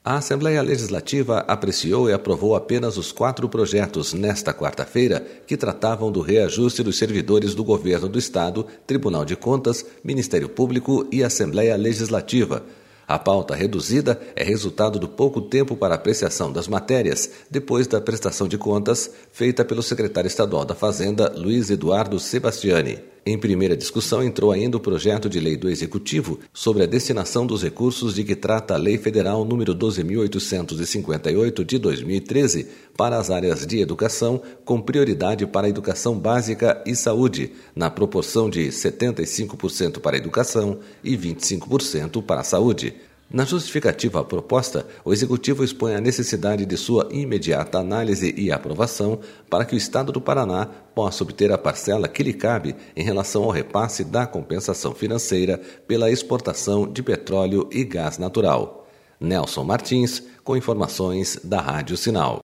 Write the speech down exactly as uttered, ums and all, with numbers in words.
A Assembleia Legislativa apreciou e aprovou apenas os quatro projetos nesta quarta-feira que tratavam do reajuste dos servidores do Governo do Estado, Tribunal de Contas, Ministério Público e Assembleia Legislativa. A pauta reduzida é resultado do pouco tempo para apreciação das matérias, depois da prestação de contas feita pelo secretário estadual da Fazenda, Luiz Eduardo Sebastiani. Em primeira discussão entrou ainda o projeto de lei do Executivo sobre a destinação dos recursos de que trata a Lei Federal número doze mil oitocentos e cinquenta e oito de dois mil e treze para as áreas de educação, com prioridade para a educação básica e saúde, na proporção de setenta e cinco por cento para a educação e vinte e cinco por cento para a saúde. Na justificativa à proposta, o Executivo expõe a necessidade de sua imediata análise e aprovação para que o Estado do Paraná possa obter a parcela que lhe cabe em relação ao repasse da compensação financeira pela exportação de petróleo e gás natural. Nelson Martins, com informações da Rádio Sinal.